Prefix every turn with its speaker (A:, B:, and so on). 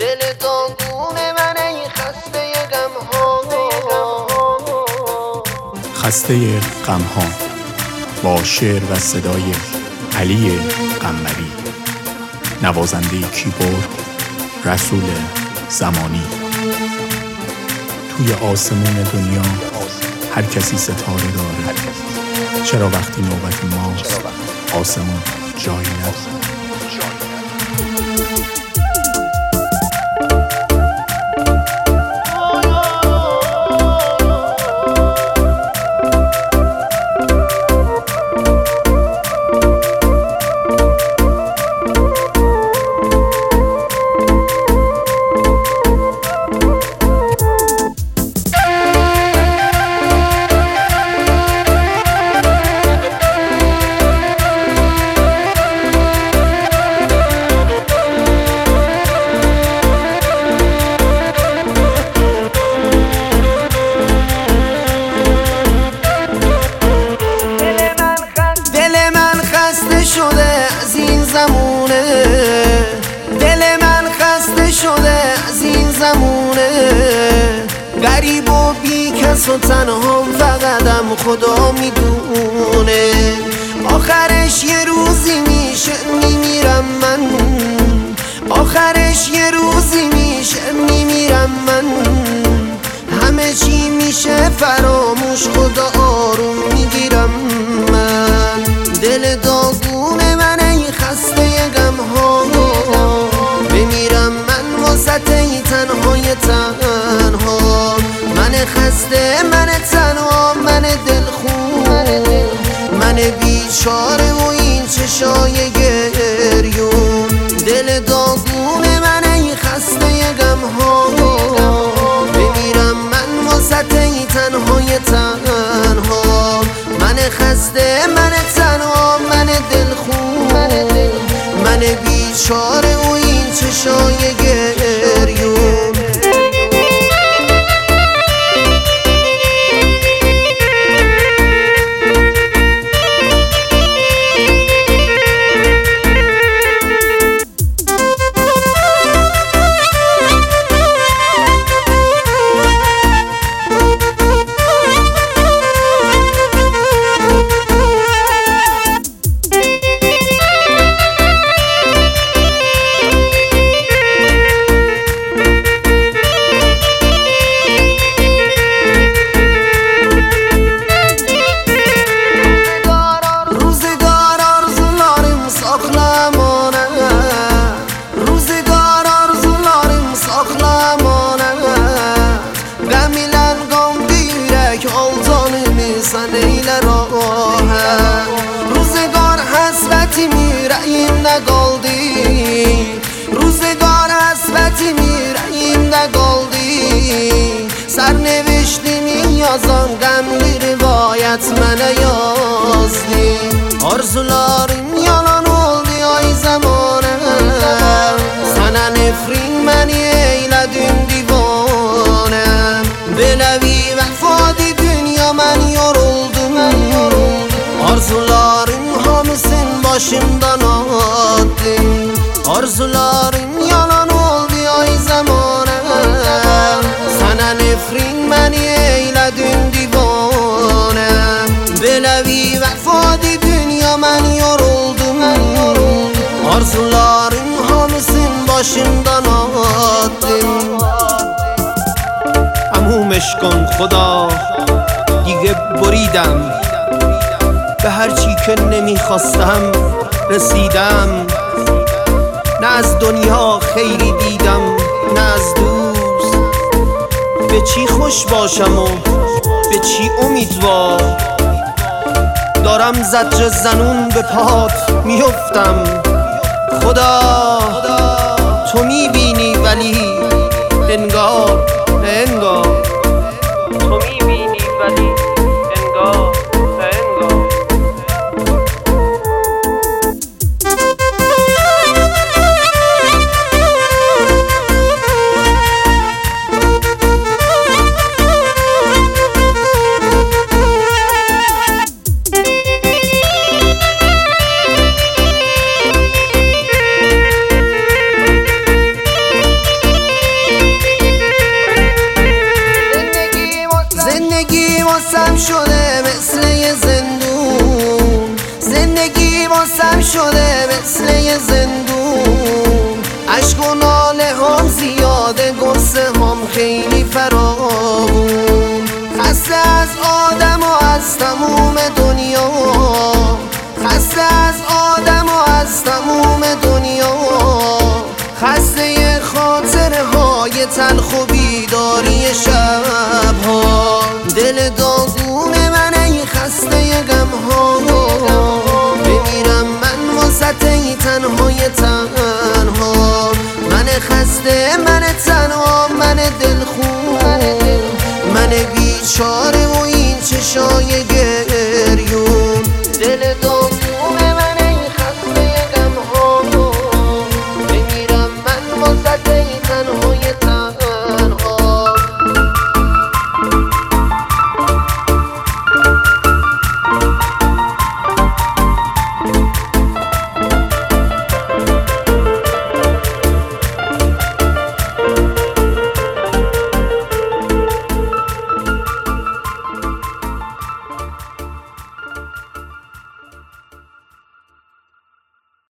A: دل داغون من ای خسته غم‌ها،
B: خسته غم‌ها با شعر و صدای علی قمری، نوازنده کیبورد رسول زمانی. توی آسمون دنیا هر کسی ستاره داره، چرا وقتی نوبت ماست آسمون جایی نداره؟
A: غریب و بی کس و تنها فقطم خدا میدونه، آخرش یه روزی میشه میمیرم من، آخرش یه روزی میشه میمیرم من، همه چی میشه فراموش، خدا آروم میگیرم من. دل داغون من ای خسته غم‌ها، بمیرم من واسط ای تنهای تنها، من خسته، من تنها، من دلخون، من بیچاره و این چشای گریون. دل داغون من ای خسته غم‌ها، بمیرم من واسط ای تنهای تنها، من خسته، من تنها، من دلخون، من بیچاره و این چشای گریون. روزگار حسرتی میریم نگالدی، روزگار حسرتی میریم نگالدی، سرنوشتی میازان غملی روایت من یازدی. Arzularım yalan oldu ay zamanı, sana nefrin beni eyledin divane, belevi vefadi dünya ben yoruldum, arzularım hamısın başımdan attım, arzularım yalan oldu ay zamanı, sana nefrin beni eyledin divane, belevi vefadi dünya ben yoruldum, arzularım hamısın başımdan attım.
C: تمومش کن خدا، دیگه بریدم، به هرچی که نمیخواستم رسیدم، نه از دنیا خیری دیدم نه از دوست، به چی خوش باشم و به چی امیدوار، دارم زجر زنون به پات میفتم. خدا تو میبینی ولی انگار نه انگار، تو میبینی ولی انگار نه انگار. دنیا، خسته خاطره های تلخ و بیداری شبها. دل داغون من ای خسته غم ها، بمیرم من واسط ای تنهای تنها. من خسته، من تنها، من دلخون، من بیچاره و این چشای